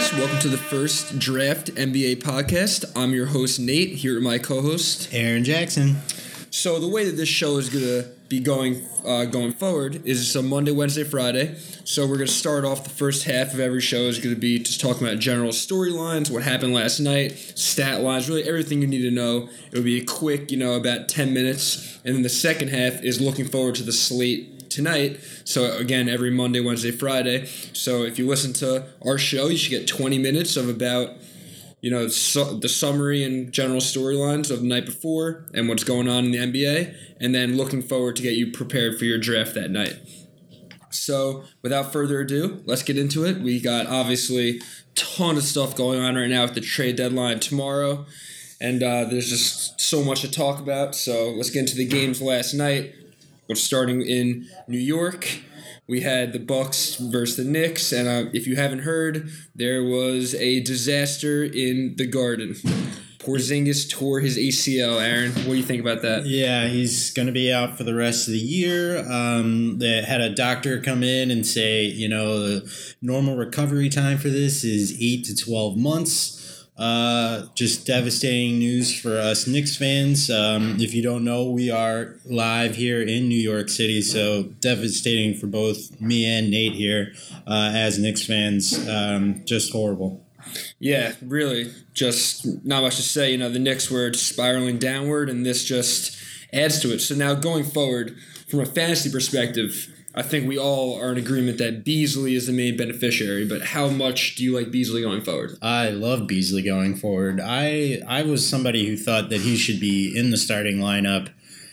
guys. Welcome to the first Draft NBA podcast. I'm your host, Nate, here with my co-host, Aaron Jackson. So the way that this show is going to be going forward is a Monday, Wednesday, Friday. So we're going to start off the first half of every show is going to be just talking about general storylines, what happened last night, stat lines, really everything you need to know. It'll be a quick, about 10 minutes. And then the second half is looking forward to the slate tonight. So again, every Monday, Wednesday, Friday. So if you listen to our show, you should get 20 minutes of about the summary and general storylines of the night before and what's going on in the NBA, and then looking forward to get you prepared for your draft that night. So without further ado, let's get into it. We got obviously a ton of stuff going on right now with the trade deadline tomorrow, and there's just so much to talk about. So let's get into the games last night. We're starting in New York. We had the Bucks versus the Knicks, and if you haven't heard, there was a disaster in the Garden. Porzingis tore his ACL. Aaron, what do you think about that? Yeah, he's going to be out for the rest of the year. They had a doctor come in and say, the normal recovery time for this is 8 to 12 months. Just devastating news for us Knicks fans. If you don't know, we are live here in New York City, so devastating for both me and Nate here as Knicks fans. Just horrible. Yeah, really, just not much to say. The Knicks were spiraling downward, and this just adds to it. So now going forward, from a fantasy perspective, I think we all are in agreement that Beasley is the main beneficiary, but how much do you like Beasley going forward? I love Beasley going forward. I was somebody who thought that he should be in the starting lineup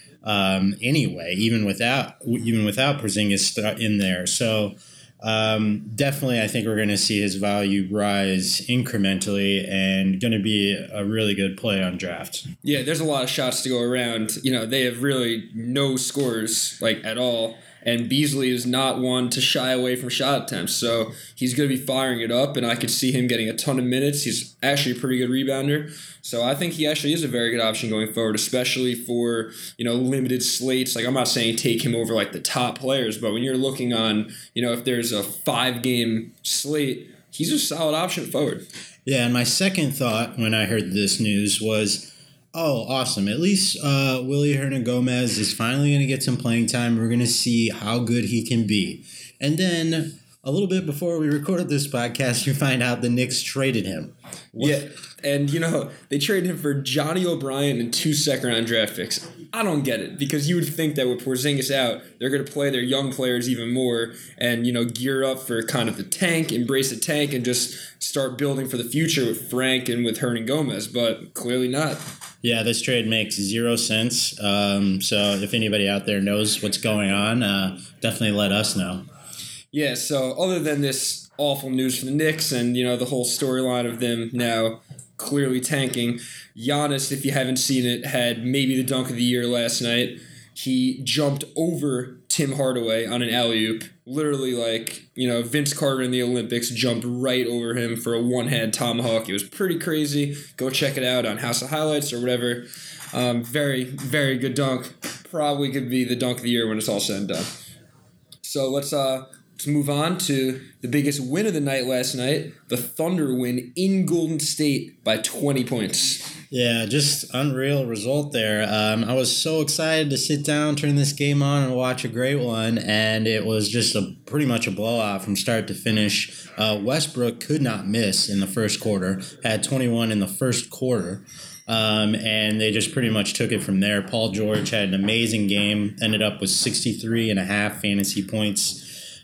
anyway, even without Porzingis in there. So definitely I think we're going to see his value rise incrementally and going to be a really good play on draft. Yeah, there's a lot of shots to go around. They have really no scores at all. And Beasley is not one to shy away from shot attempts. So he's going to be firing it up, and I could see him getting a ton of minutes. He's actually a pretty good rebounder. So I think he actually is a very good option going forward, especially for, limited slates. I'm not saying take him over the top players, but when you're looking on, if there's a 5-game slate, he's a solid option forward. Yeah, and my second thought when I heard this news was, oh, awesome. At least Willy Hernangomez is finally going to get some playing time. We're going to see how good he can be. And then a little bit before we recorded this podcast, you find out the Knicks traded him. Yeah, and they traded him for Johnny O'Brien and 2 second-round draft picks. I don't get it, because you would think that with Porzingis out, they're going to play their young players even more and, gear up for kind of the tank, embrace the tank, and just start building for the future with Frank and with Hernangomez, but clearly not. Yeah, this trade makes 0 sense. So if anybody out there knows what's going on, definitely let us know. Yeah, so other than this awful news for the Knicks and, the whole storyline of them now clearly tanking, Giannis, if you haven't seen it, had maybe the dunk of the year last night. He jumped over Tim Hardaway on an alley-oop. Literally Vince Carter in the Olympics jumped right over him for a one-hand tomahawk. It was pretty crazy. Go check it out on House of Highlights or whatever. Very, very good dunk. Probably could be the dunk of the year when it's all said and done. So let's move on to the biggest win of the night last night. The Thunder win in Golden State by 20 points. Yeah, just unreal result there. I was so excited to sit down, turn this game on, and watch a great one, and it was just pretty much a blowout from start to finish. Westbrook could not miss in the first quarter, had 21 in the first quarter, and they just pretty much took it from there. Paul George had an amazing game, ended up with 63.5 fantasy points,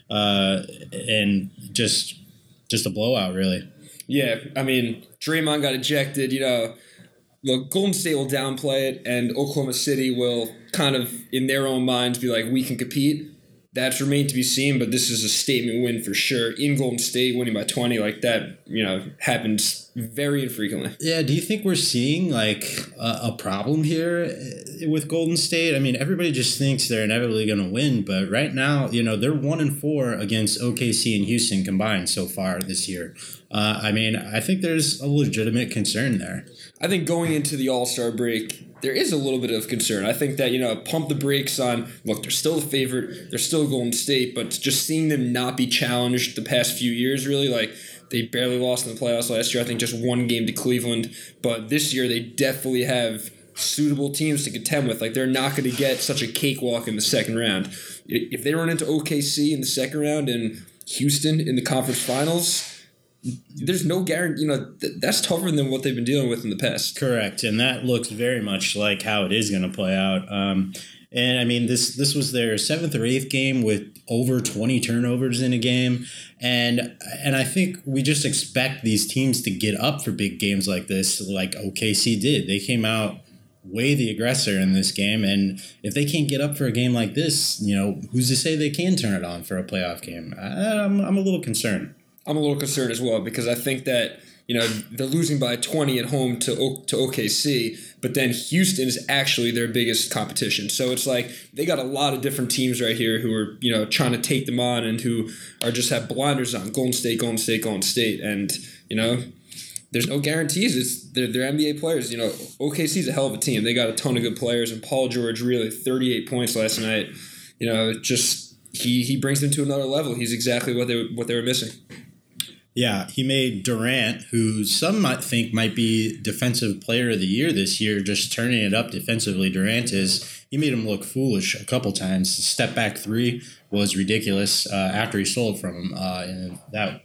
and just a blowout, really. Yeah, Draymond got ejected, Look, Golden State will downplay it, and Oklahoma City will kind of, in their own minds, be like, we can compete. That's remained to be seen, but this is a statement win for sure. In Golden State, winning by 20 like that, happens very infrequently. Yeah, do you think we're seeing, a problem here with Golden State? Everybody just thinks they're inevitably going to win, but right now, they're 1-4 against OKC and Houston combined so far this year. I think there's a legitimate concern there. I think going into the All-Star break, there is a little bit of concern. I think that, pump the brakes on, look, they're still the favorite, they're still Golden State, but just seeing them not be challenged the past few years, really, They barely lost in the playoffs last year. I think just one game to Cleveland. But this year they definitely have suitable teams to contend with. Like, they're not going to get such a cakewalk in the second round. If they run into OKC in the second round and Houston in the conference finals, there's no guarantee. That's tougher than what they've been dealing with in the past. Correct, and that looks very much like how it is going to play out. And I mean, this was their 7th or 8th game with over 20 turnovers in a game, and I think we just expect these teams to get up for big games like this, like OKC did. They came out way the aggressor in this game, and if they can't get up for a game like this, who's to say they can turn it on for a playoff game? I'm a little concerned. I'm a little concerned as well, because I think that they're losing by 20 at home to OKC, but then Houston is actually their biggest competition. So it's like they got a lot of different teams right here who are trying to take them on and who are just have blinders on. Golden State, and there's no guarantees. They're NBA players. OKC's a hell of a team. They got a ton of good players, and Paul George really 38 points last night. He brings them to another level. He's exactly what they were missing. Yeah, he made Durant, who some might think might be Defensive Player of the Year this year, just turning it up defensively. Durant is. He made him look foolish a couple times. The step back three was ridiculous after he stole it from him, and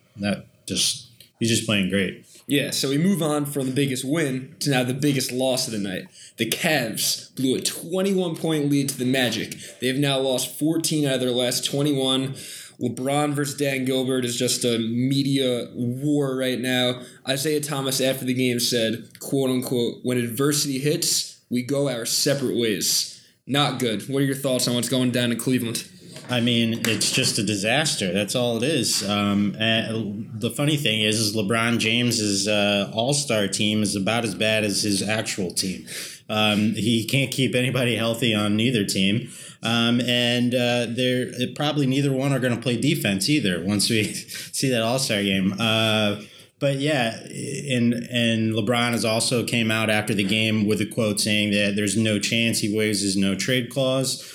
he's just playing great. Yeah, so we move on from the biggest win to now the biggest loss of the night. The Cavs blew a 21-point lead to the Magic. They have now lost 14 out of their last 21. LeBron versus Dan Gilbert is just a media war right now. Isaiah Thomas after the game said, quote unquote, "When adversity hits, we go our separate ways." Not good. What are your thoughts on what's going down in Cleveland? I mean, it's just a disaster. That's all it is. And the funny thing is LeBron James's all-star team is about as bad as his actual team. He can't keep anybody healthy on neither team. And they're probably neither one are going to play defense either once we see that all-star game. But yeah, and LeBron has also came out after the game with a quote saying that there's no chance he waives his no-trade clause.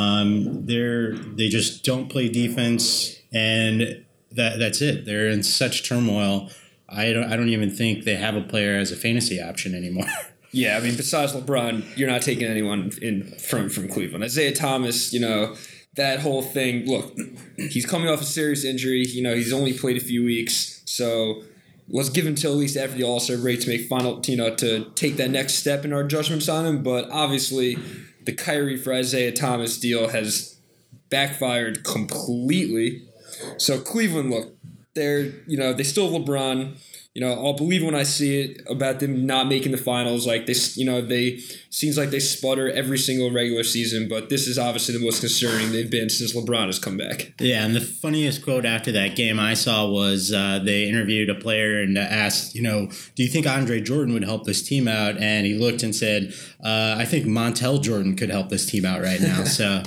They just don't play defense, and that's it. They're in such turmoil. I don't even think they have a player as a fantasy option anymore. Yeah, I mean, besides LeBron, you're not taking anyone in from Cleveland. Isaiah Thomas, that whole thing. Look, he's coming off a serious injury. He's only played a few weeks, so let's give him till at least after the All-Star break to make to take that next step in our judgments on him. But obviously, the Kyrie for Isaiah Thomas deal has backfired completely. So Cleveland, look, they still have LeBron. I'll believe when I see it about them not making the finals. Like they seems like they sputter every single regular season, but this is obviously the most concerning they've been since LeBron has come back. Yeah, and the funniest quote after that game I saw was they interviewed a player and asked, do you think Andre Jordan would help this team out? And he looked and said, I think Montel Jordan could help this team out right now. So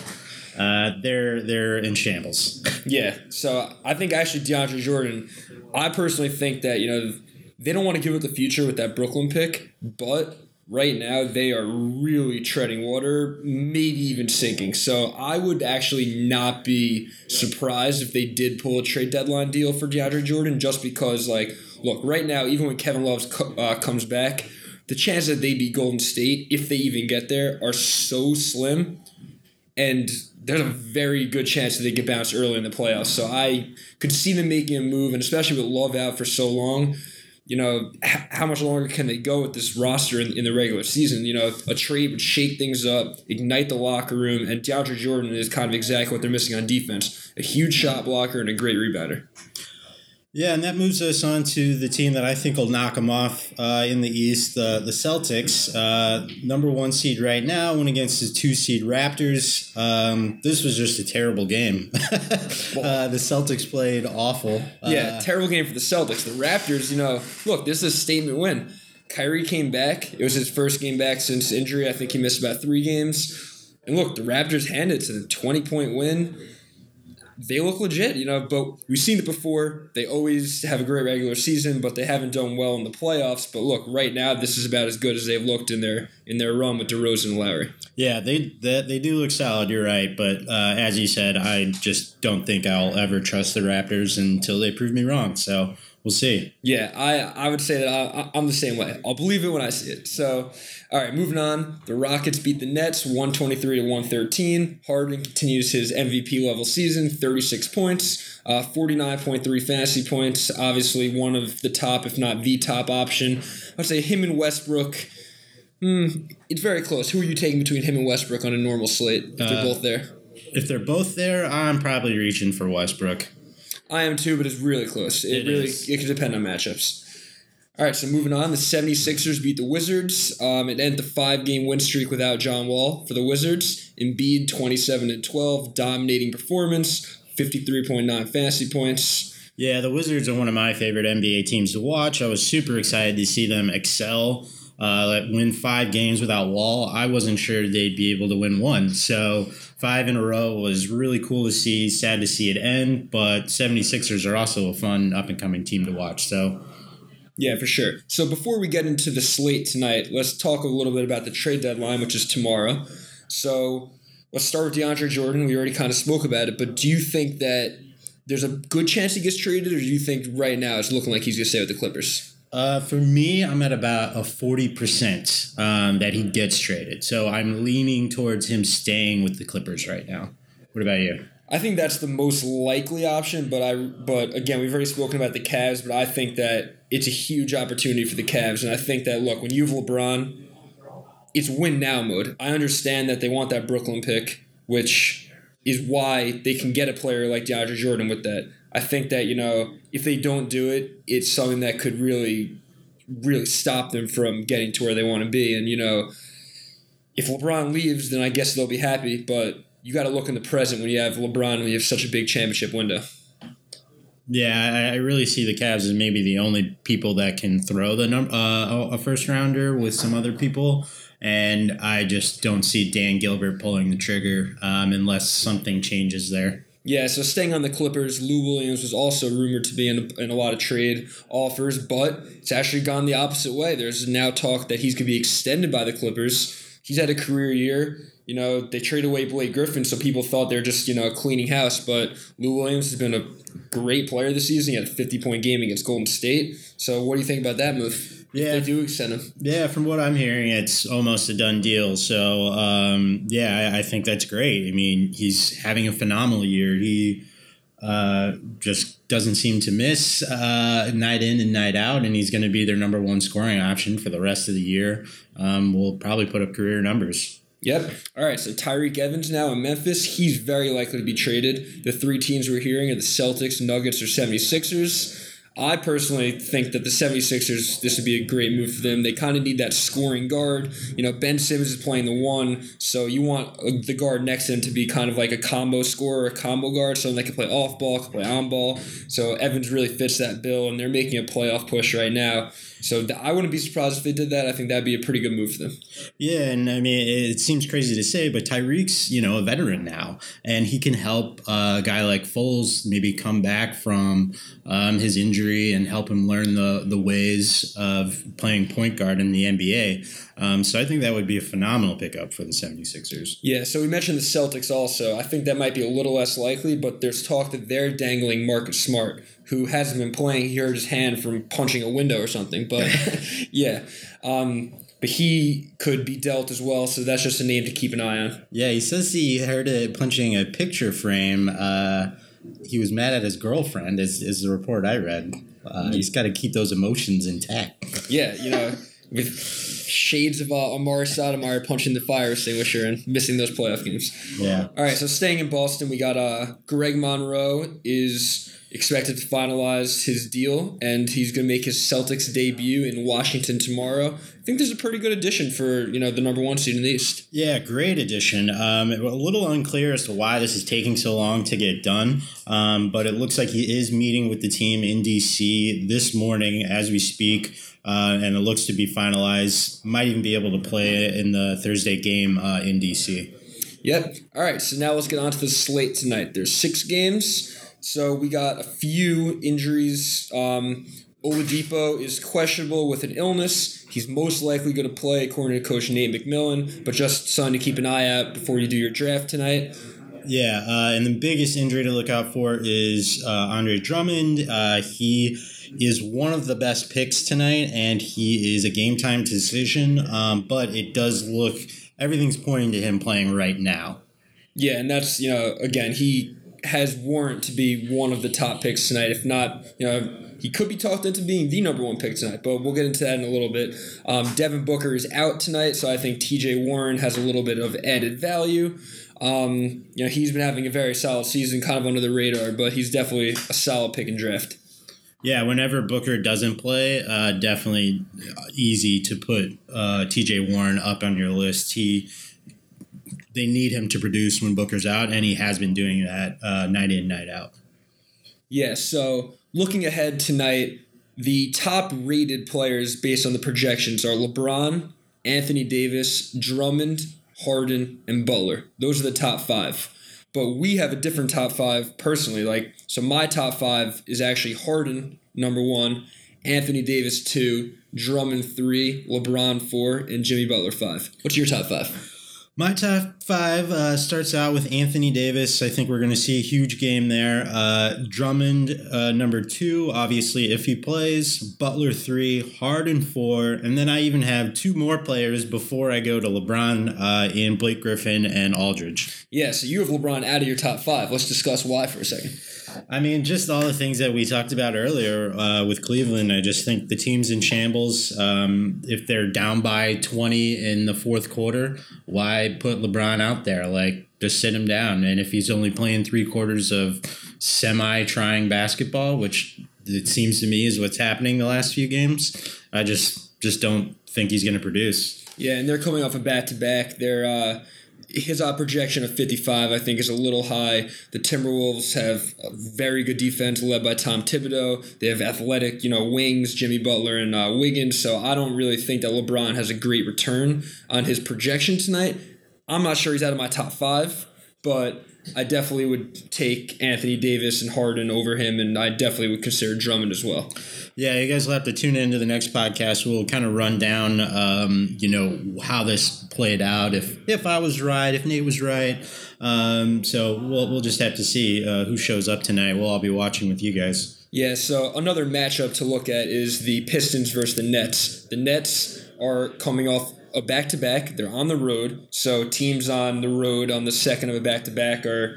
they're in shambles. Yeah, so I think actually DeAndre Jordan, I personally think that, they don't want to give it the future with that Brooklyn pick, but right now they are really treading water, maybe even sinking. So I would actually not be surprised if they did pull a trade deadline deal for DeAndre Jordan, just because, look, right now, even when Kevin Love comes back, the chance that they beat Golden State, if they even get there, are so slim. And there's a very good chance that they get bounced early in the playoffs. So I could see them making a move, and especially with Love out for so long, how much longer can they go with this roster in the regular season? A trade would shake things up, ignite the locker room, and DeAndre Jordan is kind of exactly what they're missing on defense. A huge shot blocker and a great rebounder. Yeah, and that moves us on to the team that I think will knock them off in the East, the Celtics. Number 1 seed right now, went against the 2 seed Raptors. This was just a terrible game. The Celtics played awful. Yeah, terrible game for the Celtics. The Raptors, look, this is a statement win. Kyrie came back. It was his first game back since injury. I think he missed about 3 games. And look, the Raptors handed it to the 20-point win. They look legit, but we've seen it before. They always have a great regular season, but they haven't done well in the playoffs. But look, right now, this is about as good as they've looked in their run with DeRozan and Lowry. Yeah, they do look solid. You're right, but as you said, I just don't think I'll ever trust the Raptors until they prove me wrong. So we'll see. Yeah, I would say that I'm the same way. I'll believe it when I see it. So, all right, moving on. The Rockets beat the Nets 123-113. Harden continues his MVP level season, 36 points, 49.3 fantasy points. Obviously, one of the top, if not the top option. I'd say him and Westbrook. It's very close. Who are you taking between him and Westbrook on a normal slate if they're both there? If they're both there, I'm probably reaching for Westbrook. I am too, but it's really close. It could depend on matchups. All right, so moving on, the 76ers beat the Wizards. It ended the 5-game win streak without John Wall for the Wizards. Embiid, 27-12, dominating performance, 53.9 fantasy points. Yeah, the Wizards are one of my favorite NBA teams to watch. I was super excited to see them excel. Win 5 games without Wall. I wasn't sure they'd be able to win one. So 5 in a row was really cool to see. Sad to see it end, but 76ers are also a fun up-and-coming team to watch. So yeah, for sure. So before we get into the slate tonight, let's talk a little bit about the trade deadline, which is tomorrow. So let's start with DeAndre Jordan. We already kind of spoke about it, but do you think that there's a good chance he gets traded, or do you think right now it's looking like he's going to stay with the Clippers? For me, I'm at about a 40% that he gets traded. So I'm leaning towards him staying with the Clippers right now. What about you? I think that's the most likely option, but again, we've already spoken about the Cavs, but I think that it's a huge opportunity for the Cavs, and I think that, look, when you have LeBron, it's win now mode. I understand that they want that Brooklyn pick, which is why they can get a player like DeAndre Jordan with that. I think that, if they don't do it, it's something that could really, really stop them from getting to where they want to be. And, if LeBron leaves, then I guess they'll be happy. But you got to look in the present when you have LeBron and you have such a big championship window. Yeah, I really see the Cavs as maybe the only people that can throw a first rounder with some other people. And I just don't see Dan Gilbert pulling the trigger unless something changes there. Yeah, so staying on the Clippers, Lou Williams was also rumored to be in a lot of trade offers, but it's actually gone the opposite way. There's now talk that he's going to be extended by the Clippers. He's had a career year. They traded away Blake Griffin, so people thought they're just, cleaning house. But Lou Williams has been a great player this season. He had a 50-point game against Golden State. So what do you think about that move? Yeah, they do extend him. Yeah, from what I'm hearing, it's almost a done deal. So, I think that's great. I mean, he's having a phenomenal year. He just doesn't seem to miss night in and night out, and he's going to be their number one scoring option for the rest of the year. We'll probably put up career numbers. Yep. All right, so Tyreek Evans now in Memphis. He's very likely to be traded. The 3 teams we're hearing are the Celtics, Nuggets, or 76ers. I personally think that the 76ers, this would be a great move for them. They kind of need that scoring guard. Ben Simmons is playing the 1, so you want the guard next to him to be kind of like a combo scorer, a combo guard, someone that can play off ball, can play on ball. So Evans really fits that bill, and they're making a playoff push right now. So I wouldn't be surprised if they did that. I think that'd be a pretty good move for them. Yeah, and I mean, it seems crazy to say, but Tyreek's, a veteran now, and he can help a guy like Foles maybe come back from his injury and help him learn the ways of playing point guard in the NBA. So I think that would be a phenomenal pickup for the 76ers. Yeah, so we mentioned the Celtics also. I think that might be a little less likely, but there's talk that they're dangling Marcus Smart, who hasn't been playing. He hurt his hand from punching a window or something. But, yeah. But he could be dealt as well, so that's just a name to keep an eye on. Yeah, he says he hurt it punching a picture frame. He was mad at his girlfriend, is the report I read. He's got to keep those emotions intact. Yeah, with shades of Amari Stoudemire punching the fire extinguisher and missing those playoff games. Yeah. All right, so staying in Boston, we got Greg Monroe is expected to finalize his deal, and he's going to make his Celtics debut in Washington tomorrow. I think this is a pretty good addition for, the number 1 seed in the East. Yeah, great addition. A little unclear as to why this is taking so long to get done, but it looks like he is meeting with the team in D.C. this morning as we speak, and it looks to be finalized. Might even be able to play in the Thursday game in D.C. Yep. All right, so now let's get on to the slate tonight. There's 6 games. So we got a few injuries Oladipo is questionable with an illness. He's most likely going to play, according to Coach Nate McMillan, but just something to keep an eye out before you do your draft tonight. Yeah, and the biggest injury to look out for is Andre Drummond. He is one of the best picks tonight, and he is a game-time decision, but it does look, everything's pointing to him playing right now. Yeah, and that's, again, he has warrant to be one of the top picks tonight. If not, he could be talked into being the number one pick tonight, but we'll get into that in a little bit. Devin Booker is out tonight, so I think TJ Warren has a little bit of added value. He's been having a very solid season, kind of under the radar, but he's definitely a solid pick and draft. Yeah, whenever Booker doesn't play, definitely easy to put TJ Warren up on your list. They need him to produce when Booker's out, and he has been doing that night in, night out. Yeah, so looking ahead tonight, the top-rated players based on the projections are LeBron, Anthony Davis, Drummond, Harden, and Butler. Those are the top 5. But we have a different top 5 personally. So my top 5 is actually Harden, number 1, Anthony Davis, 2, Drummond, 3, LeBron, 4, and Jimmy Butler, 5. What's your top 5? My top 5 starts out with Anthony Davis. I think we're going to see a huge game there. Drummond, number 2, obviously, if he plays. Butler, 3. Harden, 4. And then I even have 2 more players before I go to LeBron in Blake Griffin and Aldridge. Yeah, so you have LeBron out of your top 5. Let's discuss why for a second. I mean, just all the things that we talked about earlier with Cleveland. I just think the team's in shambles. If they're down by 20 in the fourth quarter, why put LeBron out there? Just sit him down. And if he's only playing 3 quarters of semi-trying basketball, which it seems to me is what's happening the last few games, I just don't think he's going to produce. Yeah, and they're coming off a back-to-back. His projection of 55, I think, is a little high. The Timberwolves have a very good defense led by Tom Thibodeau. They have athletic, wings, Jimmy Butler and Wiggins. So I don't really think that LeBron has a great return on his projection tonight. I'm not sure he's out of my top 5, but I definitely would take Anthony Davis and Harden over him, and I definitely would consider Drummond as well. Yeah, you guys will have to tune into the next podcast. We'll kind of run down, how this played out. If I was right, if Nate was right. So we'll just have to see who shows up tonight. We'll all be watching with you guys. Yeah, so another matchup to look at is the Pistons versus the Nets. The Nets are coming off a back-to-back. They're on the road, so teams on the road on the second of a back-to-back are,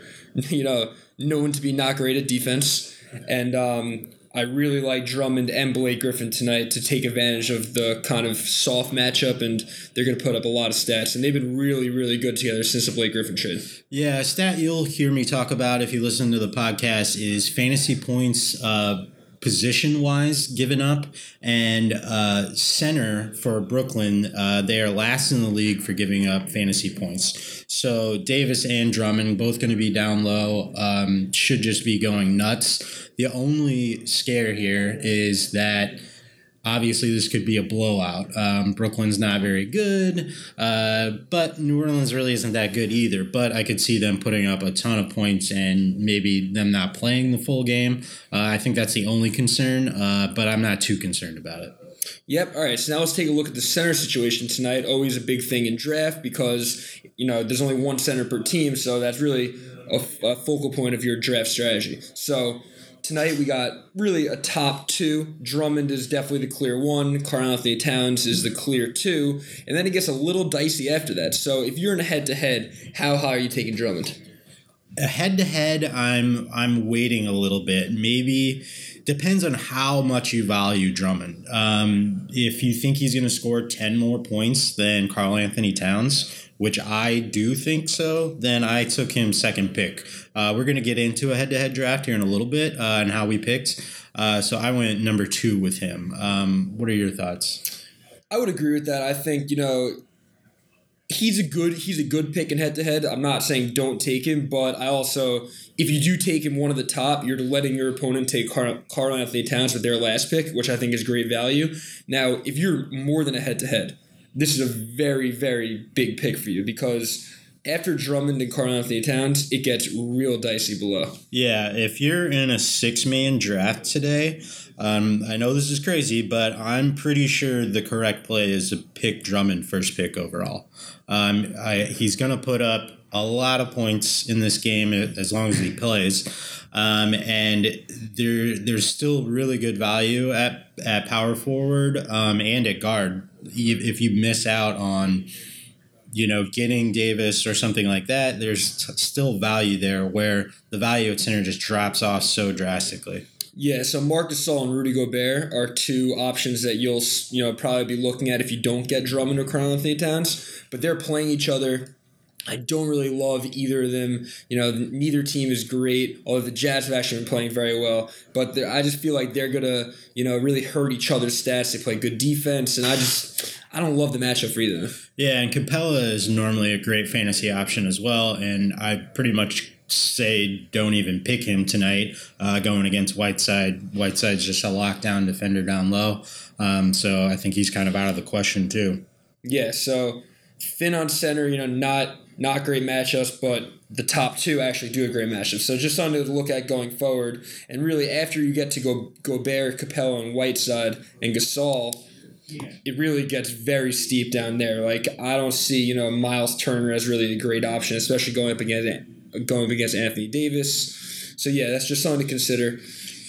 known to be not great at defense. And I really like Drummond and Blake Griffin tonight to take advantage of the kind of soft matchup, and they're going to put up a lot of stats. And they've been really, really good together since the Blake Griffin trade. Yeah, a stat you'll hear me talk about if you listen to the podcast is fantasy points position-wise given up, and center for Brooklyn, they are last in the league for giving up fantasy points. So Davis and Drummond both going to be down low, should just be going nuts. The only scare here is that obviously this could be a blowout. Brooklyn's not very good, but New Orleans really isn't that good either. But I could see them putting up a ton of points and maybe them not playing the full game. I think that's the only concern, but I'm not too concerned about it. Yep. All right. So now let's take a look at the center situation tonight. Always a big thing in draft because, there's only one center per team. So that's really a focal point of your draft strategy. So tonight we got really a top 2. Drummond is definitely the clear 1. Karl-Anthony Towns is the clear 2. And then it gets a little dicey after that. So if you're in a head-to-head, how high are you taking Drummond? A head-to-head, I'm waiting a little bit. Maybe depends on how much you value Drummond. If you think he's going to score 10 more points than Karl-Anthony Towns, which I do think so, then I took him second pick. We're going to get into a head-to-head draft here in a little bit and how we picked. So I went number 2 with him. What are your thoughts? I would agree with that. I think, he's a good pick in head-to-head. I'm not saying don't take him, but I also, if you do take him one of the top, you're letting your opponent take Karl-Anthony Towns with their last pick, which I think is great value. Now, if you're more than a head-to-head, this is a very, very big pick for you because after Drummond and Karl-Anthony Towns, it gets real dicey below. Yeah, if you're in a 6-man draft today, I know this is crazy, but I'm pretty sure the correct play is to pick Drummond first pick overall. He's going to put up a lot of points in this game as long as he plays. And there's still really good value at power forward and at guard. If you miss out on getting Davis or something like that, there's still value there where the value at center just drops off so drastically. Yeah, so Marc Gasol and Rudy Gobert are two options that you'll probably be looking at if you don't get Drummond or Karl-Anthony Towns, but they're playing each other. I don't really love either of them. Neither team is great, although the Jazz have actually been playing very well. But I just feel like they're going to, really hurt each other's stats. They play good defense, and I don't love the matchup for either of them. Yeah, and Capella is normally a great fantasy option as well, and I pretty much say don't even pick him tonight going against Whiteside. Whiteside's just a lockdown defender down low, so I think he's kind of out of the question too. Yeah, so thin on center, not great matchups, but the top two actually do a great matchup. So just something to look at going forward. And really, after you get to Gobert, Capella, and Whiteside, and Gasol, it really gets very steep down there. Like, I don't see, Miles Turner as really a great option, especially going up against Anthony Davis. So, yeah, that's just something to consider.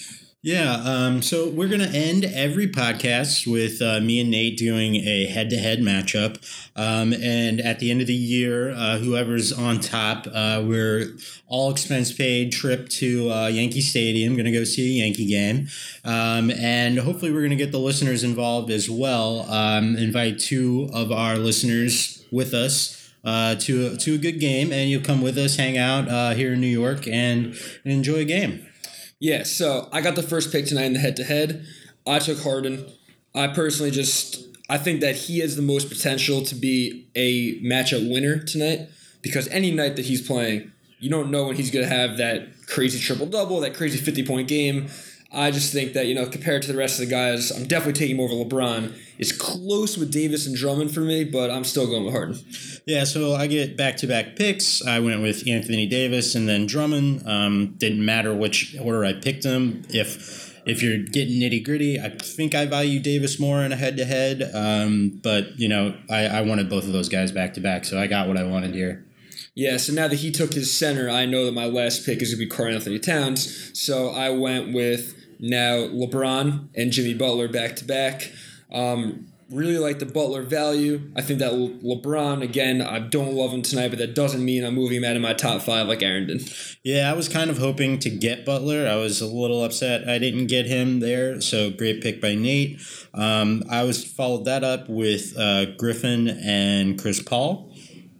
Yeah, so we're going to end every podcast with me and Nate doing a head-to-head matchup. And at the end of the year, whoever's on top, we're all expense paid trip to Yankee Stadium, going to go see a Yankee game. And hopefully we're going to get the listeners involved as well. Invite 2 of our listeners with us to a good game, and you'll come with us, hang out here in New York, and enjoy a game. Yeah, so I got the first pick tonight in the head-to-head. I took Harden. I personally I think that he has the most potential to be a matchup winner tonight because any night that he's playing, you don't know when he's going to have that crazy triple-double, that crazy 50-point game. I just think that, compared to the rest of the guys, I'm definitely taking him over LeBron. It's close with Davis and Drummond for me, but I'm still going with Harden. Yeah, so I get back-to-back picks. I went with Anthony Davis and then Drummond. Didn't matter which order I picked them. If you're getting nitty-gritty, I think I value Davis more in a head-to-head. But, I wanted both of those guys back-to-back, so I got what I wanted here. Yeah, so now that he took his center, I know that my last pick is going to be Karl-Anthony Towns. So I went with now LeBron and Jimmy Butler back-to-back. Really like the Butler value. I think that LeBron, again, I don't love him tonight, but that doesn't mean I'm moving him out of my top 5 like Aaron did. Yeah, I was kind of hoping to get Butler. I was a little upset I didn't get him there, so great pick by Nate. I followed that up with Griffin and Chris Paul.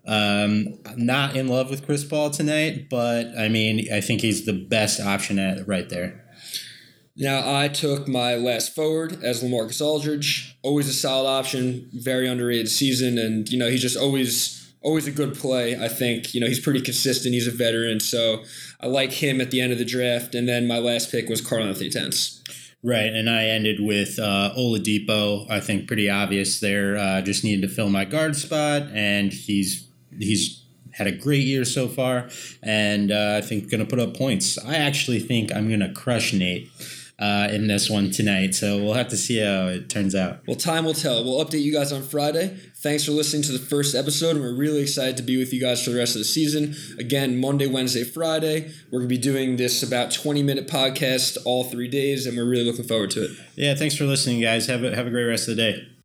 Not in love with Chris Paul tonight, but I think he's the best option right there. Now, I took my last forward as LaMarcus Aldridge. Always a solid option, very underrated season, and, he's just always a good play. I think, he's pretty consistent. He's a veteran, so I like him at the end of the draft. And then my last pick was Karl-Anthony Towns. Right, and I ended with Oladipo. I think pretty obvious there. Just needed to fill my guard spot, and he's had a great year so far, and I think going to put up points. I actually think I'm going to crush Nate in this one tonight, so we'll have to see how it turns out. Well, time will tell. We'll update you guys on Friday. Thanks for listening to the first episode, and we're really excited to be with you guys for the rest of the season. Again, Monday, Wednesday, Friday. We're going to be doing this about 20-minute podcast all 3 days, and we're really looking forward to it. Yeah, thanks for listening, guys. Have a great rest of the day.